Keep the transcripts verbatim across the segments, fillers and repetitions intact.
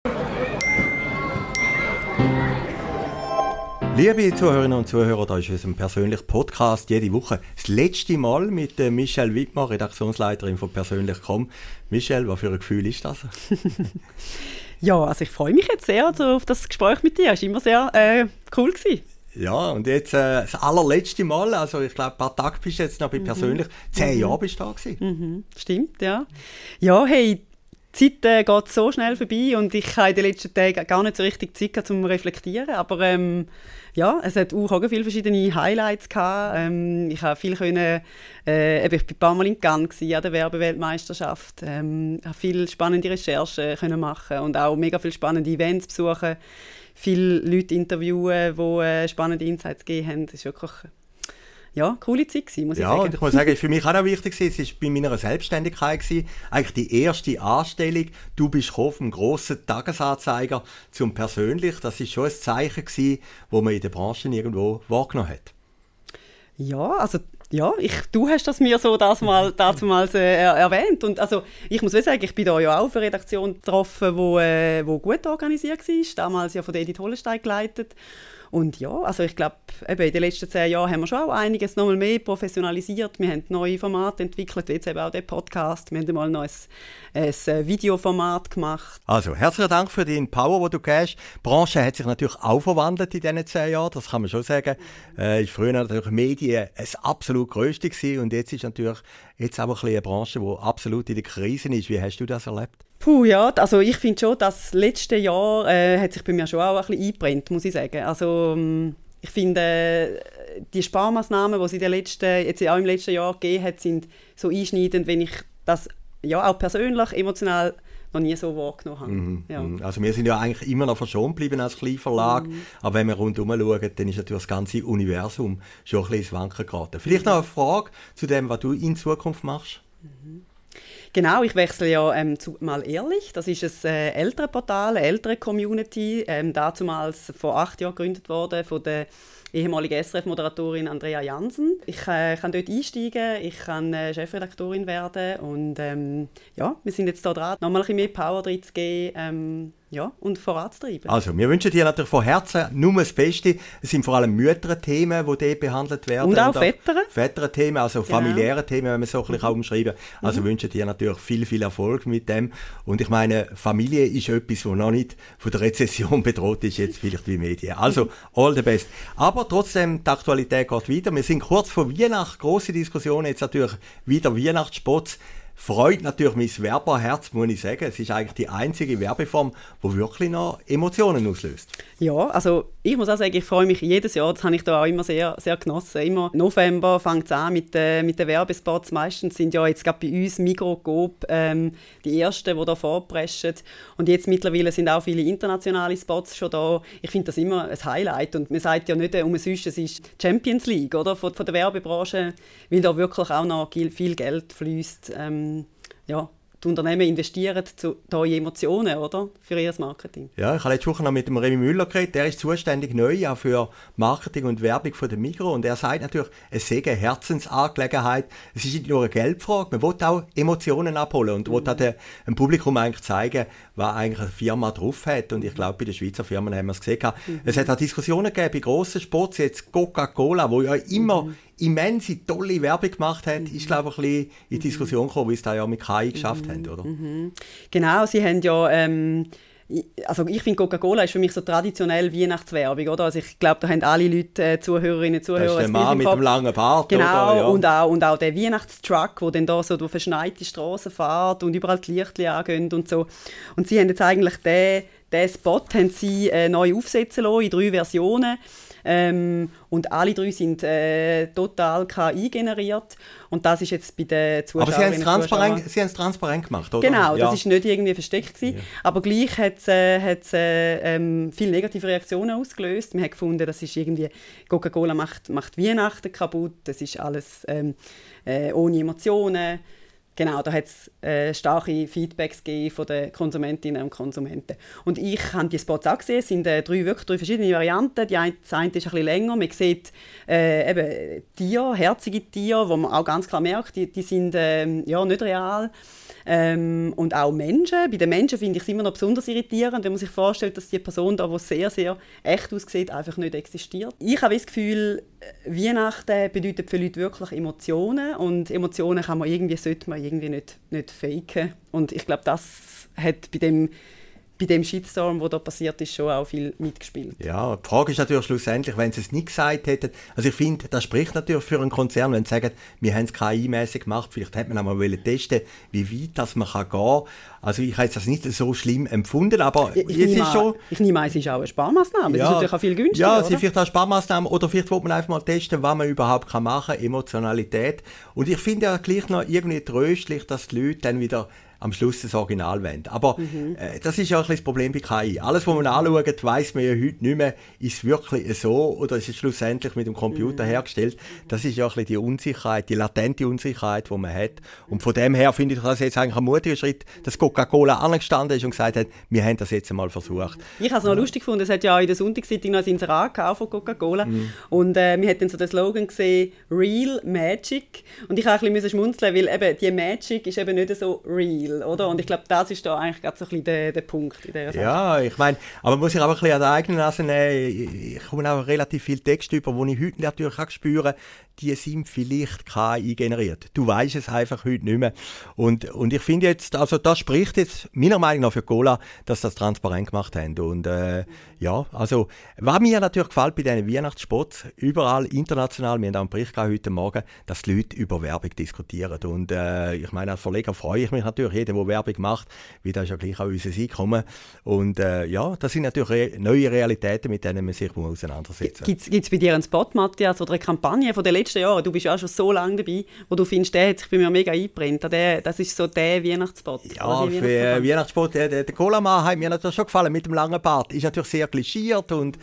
Liebe Zuhörerinnen und Zuhörer, da ist unser persönlicher Podcast jede Woche das letzte Mal mit Michelle Wittmer, Redaktionsleiterin von persönlich punkt com. Michelle, was für ein Gefühl ist das? Ja, also ich freue mich jetzt sehr also auf das Gespräch mit dir. Es war immer sehr äh, cool gewesen. Ja, und jetzt äh, das allerletzte Mal, also ich glaube, ein paar Tage bist du jetzt noch bei Mhm. persönlich. Zehn Mhm. Jahre bist du da gewesen. Mhm. Stimmt, ja. Ja, hey, die Zeit äh, geht so schnell vorbei und ich habe in den letzten Tagen gar nicht so richtig Zeit gehabt, um zu reflektieren, aber ähm, ja, es hat auch viele verschiedene Highlights gehabt. Ähm, ich habe viel können, äh, eben, ich war ein paar Mal in Cannes an der Werbeweltmeisterschaft, ähm, habe viele spannende Recherchen können machen und auch mega viele spannende Events besuchen, viele Leute interviewen, die äh, spannende Insights gegeben haben. Das ist wirklich ja, eine coole Zeit gewesen, muss ich Ja, sagen. und ich muss sagen, für mich auch noch wichtig gewesen, es war bei meiner Selbstständigkeit gewesen, eigentlich die erste Anstellung. Du bist gekommen vom grossen Tagesanzeiger zum persönlich. Das war schon ein Zeichen gewesen, das man in der Branche irgendwo wahrgenommen hat. Ja, also ja, ich, du hast das mir so das mal, damals äh, erwähnt. Und also, ich muss sagen, ich bin da ja auch auf eine Redaktion getroffen, die äh, wo gut organisiert war. Damals ja von Edith Hollenstein geleitet. Und ja, also ich glaube, in den letzten zehn Jahren haben wir schon auch einiges noch mal mehr professionalisiert. Wir haben neue Formate entwickelt, wie jetzt eben auch den Podcast. Wir haben mal noch ein, ein Videoformat gemacht. Also, herzlichen Dank für den Power, den du gibst. Die Branche hat sich natürlich auch verwandelt in diesen zehn Jahren, das kann man schon sagen. Äh, ist früher natürlich Medien das absolut Größte gewesen und jetzt ist natürlich jetzt auch ein bisschen eine Branche, die absolut in der Krise ist. Wie hast du das erlebt? Puh, ja, also ich finde schon, das letzte Jahr äh, hat sich bei mir schon auch ein bisschen eingebrannt, muss ich sagen. Also ich finde, äh, die Sparmaßnahmen, die es in den letzten, jetzt auch im letzten Jahr gegeben hat, sind so einschneidend, wenn ich das ja auch persönlich, emotional noch nie so wahrgenommen habe. Mhm. Ja. Also wir sind ja eigentlich immer noch verschont geblieben als Kleinverlag, mhm. aber wenn wir rundherum schauen, dann ist natürlich das ganze Universum schon ein bisschen ins Wanken geraten. Vielleicht noch eine Frage zu dem, was du in Zukunft machst? Mhm. Genau, ich wechsle ja ähm, zu «Mal ehrlich». Das ist ein äh, ältere Portal, eine ältere Community, ähm, dazumals vor acht Jahren gegründet worden von der ehemalige S R F-Moderatorin Andrea Jansen. Ich äh, kann dort einsteigen, ich kann äh, Chefredaktorin werden und ähm, ja, wir sind jetzt da dran, nochmal ein bisschen mehr Power drin zu geben ähm, ja, und voranzutreiben. Also, wir wünschen dir natürlich von Herzen nur das Beste. Es sind vor allem Mütter-Themen, die dort behandelt werden. Und auch Väter. Väter-Themen, also genau. Familiäre Themen, wenn man so ein bisschen mhm. umschreiben kann. Also mhm. wünschen dir natürlich viel, viel Erfolg mit dem. Und ich meine, Familie ist etwas, das noch nicht von der Rezession bedroht ist, jetzt vielleicht wie Medien. Also, all the best. Aber trotzdem, die Aktualität geht weiter. Wir sind kurz vor Weihnachten, grosse Diskussion, jetzt natürlich wieder Weihnachtsspots. Freut natürlich mein Werberherz, muss ich sagen. Es ist eigentlich die einzige Werbeform, die wirklich noch Emotionen auslöst. Ja, also ich muss auch sagen, ich freue mich jedes Jahr. Das habe ich da auch immer sehr, sehr genossen. Immer November fängt es an mit, äh, mit den Werbespots. Meistens sind ja jetzt gerade bei uns Migros, Coop ähm, die ersten, die da vorpreschen. Und jetzt mittlerweile sind auch viele internationale Spots schon da. Ich finde das immer ein Highlight. Und man sagt ja nicht umsonst, es ist die Champions League oder, von, von der Werbebranche, weil da wirklich auch noch viel Geld fließt. Ähm, ja, die Unternehmen investieren zu, da in Emotionen, oder? Für ihr Marketing. Ja, ich habe letzte Woche noch mit dem Remy Müller geredet. Der ist zuständig neu auch für Marketing und Werbung von der Migros. Und er sagt natürlich, es sei eine Herzensangelegenheit. Es ist nicht nur eine Geldfrage, man will auch Emotionen abholen und mhm. will auch dem Publikum eigentlich zeigen, was eigentlich eine Firma drauf hat. Und ich glaube, bei den Schweizer Firmen haben wir es gesehen. Mhm. Es hat auch Diskussionen gegeben bei grossen Sports, jetzt Coca-Cola, wo ja immer mhm. immense, tolle Werbung gemacht hat, mhm. ist, glaube ich, ein bisschen in die Diskussion gekommen, wie es da ja mit K I geschafft mhm. haben, oder? Mhm. Genau, sie haben ja, ähm, also ich finde, Coca-Cola ist für mich so traditionell Weihnachtswerbung, oder? Also ich glaube, da haben alle Leute, äh, Zuhörerinnen und Zuhörer, das ist der Mann mit dem langen Bart, genau, oder? Ja. Und, auch, und auch der Weihnachtstruck, der dann da so durch verschneite Straßen fährt und überall die Lichter angehen und so. Und sie haben jetzt eigentlich den, den Spot haben sie, äh, neu aufsetzen lassen, in drei Versionen. Ähm, und alle drei sind äh, total K I generiert. Und das ist jetzt bei den Zuschauerinnen Aber sie haben es transparent, transparent gemacht, oder? Genau, ja. das war nicht irgendwie versteckt gewesen. Ja. Aber gleich hat es äh, äh, ähm, viele negative Reaktionen ausgelöst. Man hat gefunden, das ist irgendwie, Coca-Cola macht, macht Weihnachten kaputt, das ist alles ähm, äh, ohne Emotionen. Genau, da hat es äh, starke Feedbacks gegeben von den Konsumentinnen und Konsumenten. Und ich habe die Spots auch gesehen, es sind äh, drei, wirklich drei verschiedene Varianten. Die eine, das eine ist ein bisschen länger, man sieht äh, eben Tiere, herzige Tiere, wo man auch ganz klar merkt, die, die sind äh, ja, nicht real. Ähm, und auch Menschen. Bei den Menschen finde ich es immer noch besonders irritierend, wenn man sich vorstellt, dass die Person da, die sehr, sehr echt aussieht, einfach nicht existiert. Ich habe das Gefühl, Weihnachten bedeutet für Leute wirklich Emotionen und Emotionen kann man irgendwie, sollte man irgendwie nicht, nicht faken. Und ich glaube, das hat bei dem bei dem Shitstorm, der da passiert ist, schon auch viel mitgespielt. Ja, die Frage ist natürlich schlussendlich, wenn sie es nicht gesagt hätten, also ich finde, das spricht natürlich für einen Konzern, wenn sie sagen, wir haben es K I-mäßig gemacht, vielleicht hätte man auch mal testen, wie weit das man kann gehen kann. Also ich habe das nicht so schlimm empfunden, aber ich, ich es ist schon... Ich nehme an, es ist auch eine Sparmaßnahme, ja, es ist natürlich auch viel günstiger, Ja, es ist vielleicht auch Sparmaßnahmen oder vielleicht will man einfach mal testen, was man überhaupt machen kann, Emotionalität. Und ich finde ja gleich noch irgendwie tröstlich, dass die Leute dann wieder am Schluss das Original wollen. Aber mhm. äh, das ist ja ein bisschen das Problem bei K I. Alles, was man anschaut, weiss man ja heute nicht mehr, ist es wirklich so oder ist es schlussendlich mit dem Computer mhm. hergestellt. Das ist ja ein bisschen die Unsicherheit, die latente Unsicherheit, die man hat. Und von dem her finde ich das jetzt eigentlich ein mutiger Schritt, dass Coca-Cola angestanden ist und gesagt hat, wir haben das jetzt einmal versucht. Ich habe es noch ja. lustig gefunden, es hat ja in der Sonntagszeitung noch ein Inserat von Coca-Cola mhm. und äh, wir hatten so den Slogan gesehen, Real Magic. Und ich habe ein bisschen schmunzeln, weil eben die Magic ist eben nicht so real. Oder? Und ich glaube, das ist da eigentlich gerade so ein bisschen der, der Punkt in dieser Sache. Ja, ich meine, aber man muss sich auch ein bisschen an der eigenen Nase nehmen. Ich komme auch relativ viel Text über, wo ich heute natürlich auch spüre, die sind vielleicht K I generiert. Du weißt es einfach heute nicht mehr. Und, und ich finde jetzt, also das spricht jetzt meiner Meinung nach für Cola, dass das transparent gemacht haben. Und äh, ja, also was mir natürlich gefällt bei diesen Weihnachtsspots, überall international, wir haben auch einen Bericht gehabt heute Morgen, dass die Leute über Werbung diskutieren. Und äh, ich meine, als Verleger freue ich mich natürlich, jeder, der Werbung macht, weil das ist ja gleich auch unser Einkommen. Und äh, ja, das sind natürlich re- neue Realitäten, mit denen man sich auseinandersetzen muss. Gibt es bei dir einen Spot, Matthias, oder eine Kampagne von den letzten Jahren? Du bist ja auch schon so lange dabei, wo du findest, der hat sich bei mir mega eingebrannt. Das ist so der Weihnachtsspot. Ja, für äh, Weihnachtsspot, der, der Cola-Mann hat mir natürlich schon gefallen, mit dem langen Bart. Ist natürlich sehr klischiert und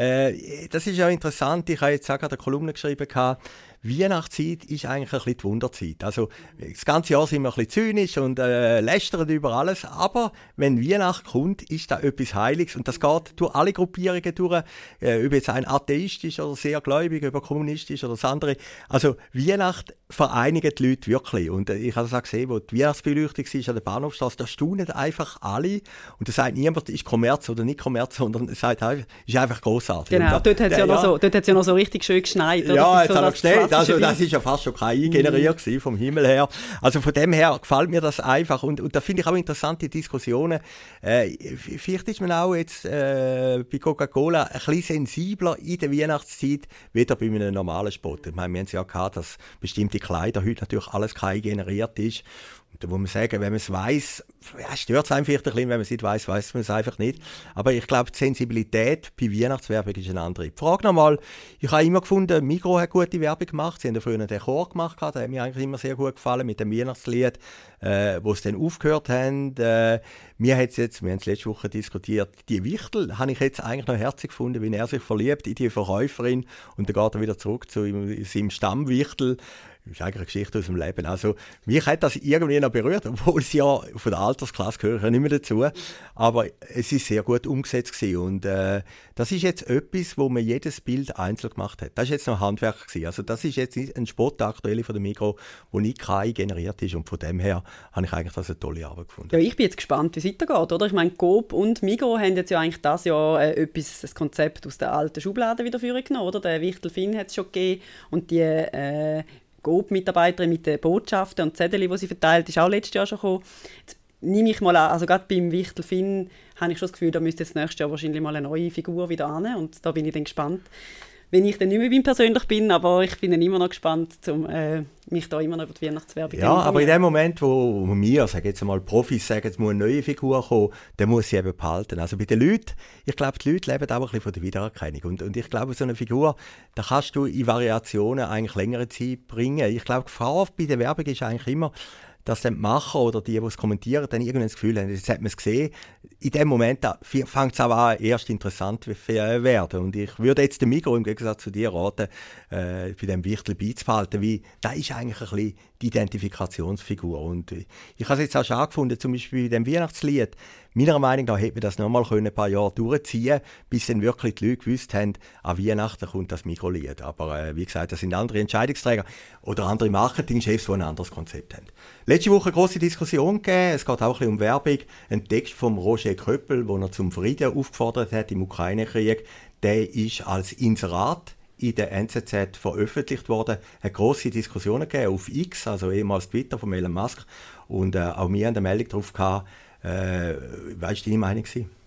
äh, das ist ja interessant. Ich habe jetzt auch gerade eine Kolumne geschrieben, Weihnachtszeit ist eigentlich ein bisschen die Wunderzeit. Also, das ganze Jahr sind wir ein bisschen zynisch und äh, lästern über alles, aber wenn Weihnacht kommt, ist da etwas Heiliges und das geht durch alle Gruppierungen durch, äh, ob jetzt ein Atheist ist oder sehr gläubig, ob er kommunistisch oder das andere. Also, Weihnacht vereinigt die Leute wirklich und äh, ich habe das auch gesehen, wo die Weihnachtsbeleuchtung war an der Bahnhofstrasse, da staunen einfach alle und da sagt niemand, ist Kommerz oder nicht Kommerz, sondern es sagt einfach, ist einfach grossartig. Genau, da, dort hat es ja, ja, so, ja noch so richtig schön geschneit. Oder? Ja, jetzt so hat er gestellt. Also das ist ja fast schon K I generiert mhm. vom Himmel her. Also von dem her gefällt mir das einfach und, und da finde ich auch interessante Diskussionen. Äh, vielleicht ist man auch jetzt äh, bei Coca-Cola ein bisschen sensibler in der Weihnachtszeit, weder bei einem normalen Spot. Ich meine, wir haben es ja gehabt, dass bestimmte Kleider heute natürlich alles K I generiert ist. Und da muss man sagen, wenn man es weiss, ja, stört es einem vielleicht ein bisschen, wenn man es nicht weiss, weiss man es einfach nicht. Aber ich glaube, die Sensibilität bei Weihnachtswerbung ist eine andere. Die Frage nochmal, ich habe immer gefunden, Migros hat gute Werbung gemacht. Sie haben ja früher den Chor gemacht, der hat mir eigentlich immer sehr gut gefallen mit dem Weihnachtslied, äh, wo sie dann aufgehört haben. Äh, mir hat's jetzt, wir haben es letzte Woche diskutiert, die Wichtel habe ich jetzt eigentlich noch herzig gefunden, wie er sich verliebt in die Verkäuferin und dann geht er wieder zurück zu seinem Stammwichtel. Das ist eigentlich eine Geschichte aus dem Leben. Also, mich hat das irgendwie noch berührt, obwohl es ja von der Altersklasse gehöre ich ja nicht mehr dazu. Aber es ist sehr gut umgesetzt gewesen. Und äh, das ist jetzt etwas, wo man jedes Bild einzeln gemacht hat. Das ist jetzt noch Handwerk gewesen. Also, das ist jetzt nicht ein Spot aktuell von der Migros, wo nicht K I generiert ist. Und von dem her habe ich eigentlich das eine tolle Arbeit gefunden. Ja, ich bin jetzt gespannt, wie es weitergeht. Oder? Ich meine, Coop und Migros haben jetzt ja eigentlich dieses Jahr äh, etwas, das Konzept aus der alten Schublade wieder vorgenommen. Oder? Der Wichtel Finn hat es schon gegeben. Und die äh, Coop-Mitarbeiterin mit den Botschaften und Zetteln, die sie verteilt, ist auch letztes Jahr schon gekommen. Jetzt nehme ich mal an, also gerade beim Wichtel Finn habe ich schon das Gefühl, da müsste jetzt nächstes Jahr wahrscheinlich mal eine neue Figur wieder an und da bin ich dann gespannt, wenn ich dann nicht mehr beim persönlich bin, aber ich bin dann immer noch gespannt, um äh, mich da immer noch über die Weihnachtswerbung zu Ja, aber in dem Moment, wo wir, sagen jetzt mal Profis sagen, es muss eine neue Figur kommen, dann muss sie eben behalten. Also bei den Leuten, ich glaube, die Leute leben auch ein bisschen von der Wiedererkennung. Und, und ich glaube, so eine Figur, da kannst du in Variationen eigentlich längere Zeit bringen. Ich glaube, die Gefahr bei der Werbung ist eigentlich immer, dass dann die Macher oder die, die es kommentieren, dann irgendwann das Gefühl haben, jetzt hat man es gesehen. In dem Moment fängt es auch an, erst interessant zu werden. Und ich würde jetzt den Migros im Gegensatz zu dir raten, äh, bei dem Wichtel beizubehalten, weil da ist eigentlich ein bisschen die Identifikationsfigur. Und ich habe es jetzt auch schon angefunden, zum Beispiel bei dem Weihnachtslied. Meiner Meinung nach hätte man das noch mal ein paar Jahre durchziehen, bis dann wirklich die Leute gewusst haben, an Weihnachten kommt das Mikrolied. Aber äh, wie gesagt, das sind andere Entscheidungsträger oder andere Marketingchefs, die ein anderes Konzept haben. Letzte Woche eine grosse Diskussion gegeben. Es geht auch ein bisschen um Werbung. Ein Text von Roger Köppel, den er zum Frieden aufgefordert hat im Ukraine-Krieg, der ist als Inserat in der N Z Z veröffentlicht worden. Es hat grosse Diskussionen gegeben auf X, also ehemals Twitter von Elon Musk. Und äh, auch wir haben eine Meldung darauf gehabt. Äh, weißt du deine Meinung?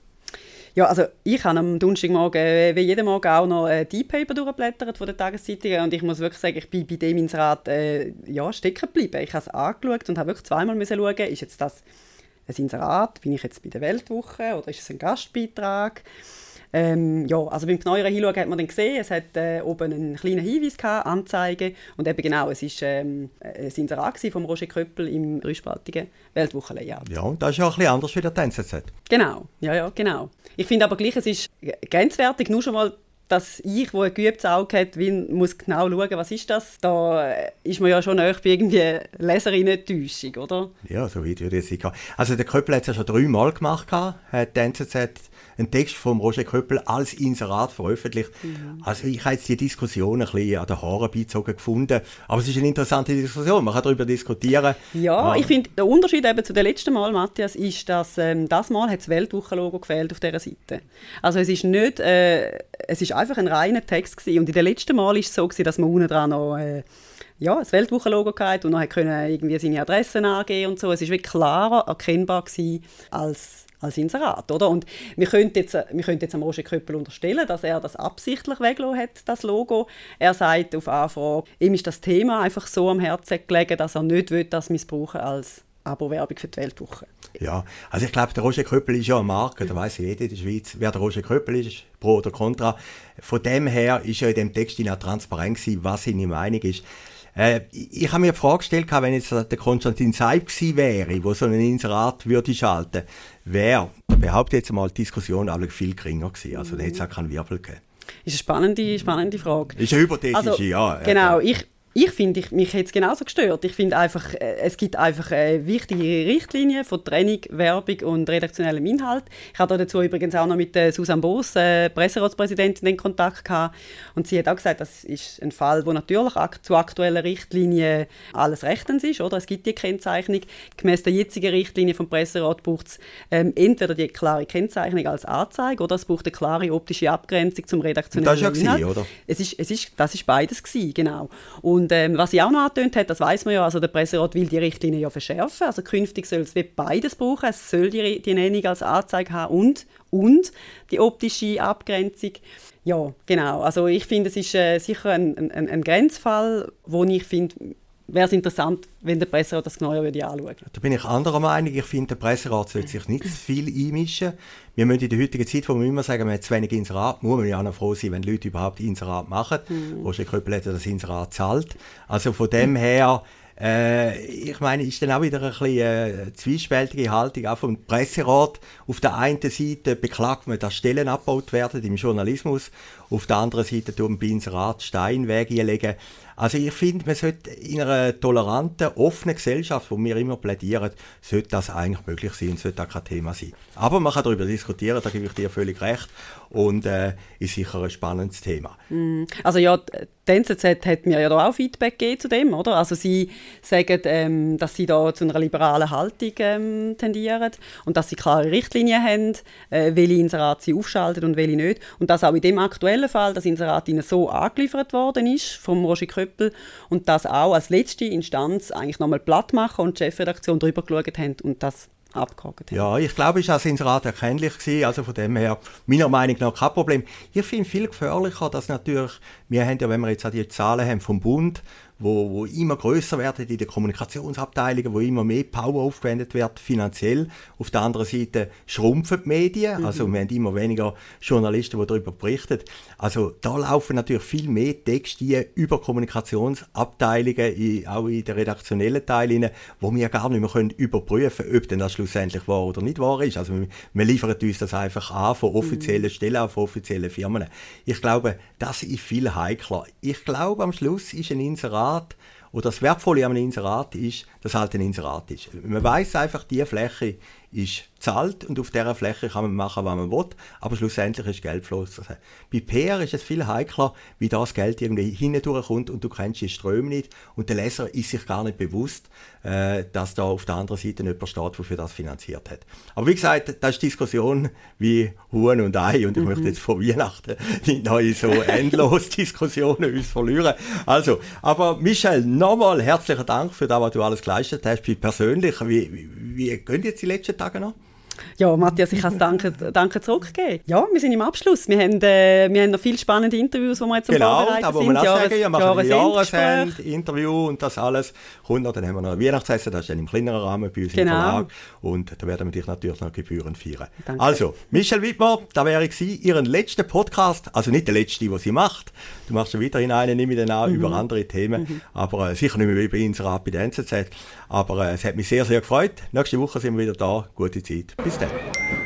Ja, also ich habe am Donnerstagmorgen äh, wie jeden Morgen auch noch äh, die Paper durchgeblättert von den Tageszeitungen und ich muss wirklich sagen, ich bin bei dem Inserat äh, ja, stecken geblieben. Ich habe es angeschaut und habe wirklich zweimal müssen schauen, ist jetzt das ein Inserat, bin ich jetzt bei der Weltwoche oder ist es ein Gastbeitrag? Ähm, ja, also beim genaueren Hinschauen hat man dann gesehen, es hat äh, oben einen kleinen Hinweis gehabt, Anzeige und eben genau, es war ähm, ein Inserat von Roger Köppel im dreispaltigen Weltwochen-Layout. Ja, und das ist ja auch ein bisschen anders wie der N Z Z. Genau, ja, ja, genau. Ich finde aber gleich, es ist grenzwertig, nur schon mal, dass ich, der ein geübtes Auge hat, wie, muss genau schauen, was ist das. Da ist man ja schon nahe bei irgendwie Leserinnen-Täuschung, oder? Ja, so weit würde ich sagen. Also der Köppel hat es ja schon dreimal gemacht, hat der N Z Z einen Text von Roger Köppel als Inserat veröffentlicht. Mhm. Also ich habe jetzt die Diskussion ein bisschen an den Haaren beizogen gefunden. Aber es ist eine interessante Diskussion, man kann darüber diskutieren. Ja, ähm. ich finde, der Unterschied eben zu dem letzten Mal, Matthias, ist, dass ähm, das Mal hat das Weltwochenlogo gefehlt auf dieser Seite. Also es ist nicht, äh, es ist einfach ein reiner Text gewesen. Und in dem letzten Mal war es so gewesen, dass man unten dran noch äh, ja, das Weltwochenlogo hatte und noch können irgendwie seine Adressen angeben und so. Es war wirklich klarer erkennbar gewesen als als Inserat, oder? Und wir könnten jetzt, wir könnten jetzt am Roger Köppel unterstellen, dass er das absichtlich weggelassen hat, das Logo. Er sagt auf Anfrage, ihm ist das Thema einfach so am Herzen gelegen, dass er nicht will, das missbrauchen als Abo-Werbung für die Weltwoche. Ja, also ich glaube, der Roger Köppel ist ja eine Marke, da weiss jeder in der Schweiz, wer der Roger Köppel ist, pro oder contra. Von dem her ist ja in dem Text auch transparent gewesen, was seine Meinung ist. Äh, ich habe mir die Frage gestellt, wenn jetzt der Konstantin Seib gewesen wäre, der so einen Inserat würde schalten, wäre, behaupte jetzt mal, die Diskussion alle viel geringer gewesen. Also da hätte es auch keinen Wirbel gegeben. Ist eine spannende, spannende Frage. Ist eine hypothetische, also, ja. Genau, ich... Ich finde, ich, mich hat es genauso gestört. Ich finde einfach, äh, es gibt einfach äh, wichtige Richtlinien von Trennung, Werbung und redaktionellem Inhalt. Ich hatte dazu übrigens auch noch mit äh, Susanne Boos, äh, Presseratspräsidentin, in Kontakt gehabt. Und sie hat auch gesagt, das ist ein Fall, wo natürlich ak- zu aktuellen Richtlinien alles rechtens ist. Oder? Es gibt die Kennzeichnung. Gemäss der jetzigen Richtlinie vom Presserat braucht es ähm, entweder die klare Kennzeichnung als Anzeige oder es braucht eine klare optische Abgrenzung zum redaktionellen Inhalt. Das war ja Inhalt. gewesen, oder? Es ist, es ist, das ist beides gewesen, genau. Und Und ähm, was sie auch noch angetönt hat, das weiss man ja, also der Presserat will die Richtlinie ja verschärfen. Also künftig soll es wie beides brauchen. Es soll die, die Nennung als Anzeige haben und, und die optische Abgrenzung. Ja, genau. Also ich finde, es ist äh, sicher ein, ein, ein Grenzfall, wo ich finde, wäre es interessant, wenn der Presserat das genauer würde anschauen. Da bin ich anderer Meinung. Ich finde, der Presserat sollte sich nicht zu viel einmischen. Wir müssen in der heutigen Zeit, wo wir immer sagen, wir haben zu wenig Inserat, muss man ja auch noch froh sein, wenn Leute überhaupt Inserat machen. Mhm. Roger Köppel hat ja das Inserat gezahlt. Also von dem her, äh, ich meine, ist dann auch wieder ein bisschen äh, zwiespältige Haltung auch vom Presserat. Auf der einen Seite beklagt man, dass Stellen abgebaut werden im Journalismus. Auf der anderen Seite tun wir bei Inserat Steinwege einlegen. Also ich finde, man sollte in einer toleranten, offenen Gesellschaft, wo wir immer plädieren, sollte das eigentlich möglich sein und sollte auch kein Thema sein. Aber man kann darüber diskutieren, da gebe ich dir völlig recht. Und äh, ist sicher ein spannendes Thema. Mm. Also ja, die N Z Z hat mir ja da auch Feedback gegeben zu dem, oder? Also sie sagen, ähm, dass sie da zu einer liberalen Haltung ähm, tendieren und dass sie klare Richtlinien haben, äh, welche Inserate sie aufschalten und welche nicht. Und dass auch in dem aktuellen Fall das Inserat ihnen so angeliefert worden ist vom Roger Köppel und das auch als letzte Instanz eigentlich nochmal platt machen und die Chefredaktion drüber geschaut haben und das abgehakt haben. Ja, ich glaube, es war als Inserat erkennlich gewesen, also von dem her, meiner Meinung nach kein Problem. Ich finde viel gefährlicher, dass natürlich, wir haben ja, wenn wir jetzt auch die Zahlen haben vom Bund, wo, wo immer grösser werden in den Kommunikationsabteilungen, wo immer mehr Power aufgewendet wird, finanziell. Auf der anderen Seite schrumpfen die Medien, mhm. also wir haben immer weniger Journalisten, die darüber berichten. Also da laufen natürlich viel mehr Texte über Kommunikationsabteilungen, in, auch in den redaktionellen Teilen, wo wir gar nicht mehr können überprüfen können, ob denn das schlussendlich wahr oder nicht wahr ist. Also wir, wir liefern uns das einfach an von offiziellen mhm. Stellen, auch von offiziellen Firmen. Ich glaube, das ist viel heikler. Ich glaube, am Schluss ist ein Inserat oder das Wertvolle an einem Inserat ist, dass halt ein Inserat ist. Man weiss einfach, diese Fläche ist zahlt und auf dieser Fläche kann man machen, was man will, aber schlussendlich ist Geldfluss. Bei P R ist es viel heikler, wie das Geld irgendwie hindurchkommt und du kennst die Ströme nicht und der Leser ist sich gar nicht bewusst, äh, dass da auf der anderen Seite jemand steht, der für das finanziert hat. Aber wie gesagt, das ist Diskussion wie Huhn und Ei und ich mhm. möchte jetzt vor Weihnachten nicht neue so endlos Diskussionen uns verlieren. Also, aber Michel, nochmal herzlichen Dank für das, was du alles geleistet hast. Persönlich, wie, wie, wie gehen jetzt die letzten Tage noch? Ja, Matthias, ich kann es danke, danke zurückgeben. Ja, wir sind im Abschluss. Wir haben, äh, wir haben noch viele spannende Interviews, die wir jetzt am genau, Vorbereiten sind. Genau, aber man auch sagen, wir machen ein Jahresend, Interview und das alles. Und dann haben wir noch ein Weihnachtsessen, das ist dann im kleineren Rahmen bei uns genau. im Verlag. Und da werden wir dich natürlich noch Gebühren feiern. Danke. Also, Michel Wittmer, da wäre ich gewesen, Ihren letzten Podcast, also nicht der letzte, den sie macht. Du machst ja weiterhin einen, nehme ich dann an, mhm. über andere Themen. Mhm. Aber äh, sicher nicht mehr wie bei Inserat bei der N Z Z. Aber äh, es hat mich sehr, sehr gefreut. Nächste Woche sind wir wieder da. Gute Zeit. Bis dann.